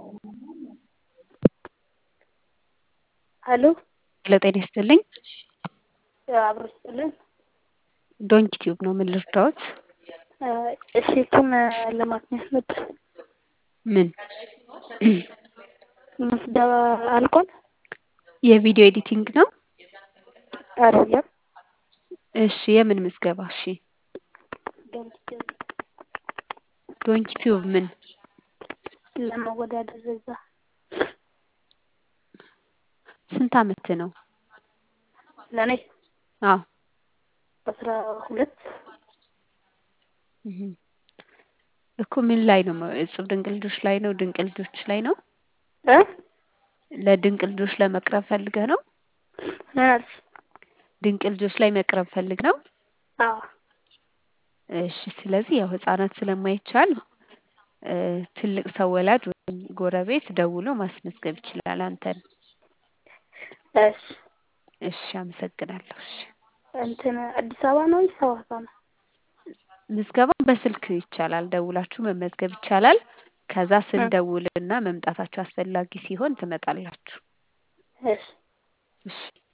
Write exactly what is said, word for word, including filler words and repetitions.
ሄሎ ሄሎ ጤና ይስጥልኝ። አብሮ ይስጥልን። ዶንኪ ቲዩብ ነው። ምን ልርዳዎት? እሺ እሱን ለማግኘት ነበር። ምን ምዝገባ አልቋል? የቪዲዮ ኤዲቲንግ ነው? አይደለም። እሺ የምን ምዝገባ? እሺ ዶንኪ ቲዩብ ዶንኪ ቲዩብ ምን ለመወዳደር እዛ። ስንት አመት ነው? ለኔ አዎ አስራ ሁለት እህ እኮ ምን ላይ ነው? እጹብ ድንቅ ልጆች ላይ ነው? ድንቅ ልጆች ላይ ነው? እ ለድንቅ ልጆች ለመቅረብ ፈልገህ ነው? ማለት ድንቅ ልጆች ላይ መቅረብ ፈልግ ነው? አዎ እሺ ስለዚህ ያው ህፃናት ስለማይቻል ትልቅ ሰው ወላጅ ወይም ጎረቤት ደውሎ ማስመዝገብ ይችላል አንተን። እሺ እሺ አመሰግናለሁ። እሺ እንትን አዲስ አበባ ነው ወይስ ሐዋሳ ነው? ምዝገባ በስልክ ይቻላል። ደውላችሁ መመዝገብ ይቻላል። ከዛ ስንደውልና መምጣታችሁ አስፈላጊ ሲሆን ትመጣላችሁ። እሺ እሺ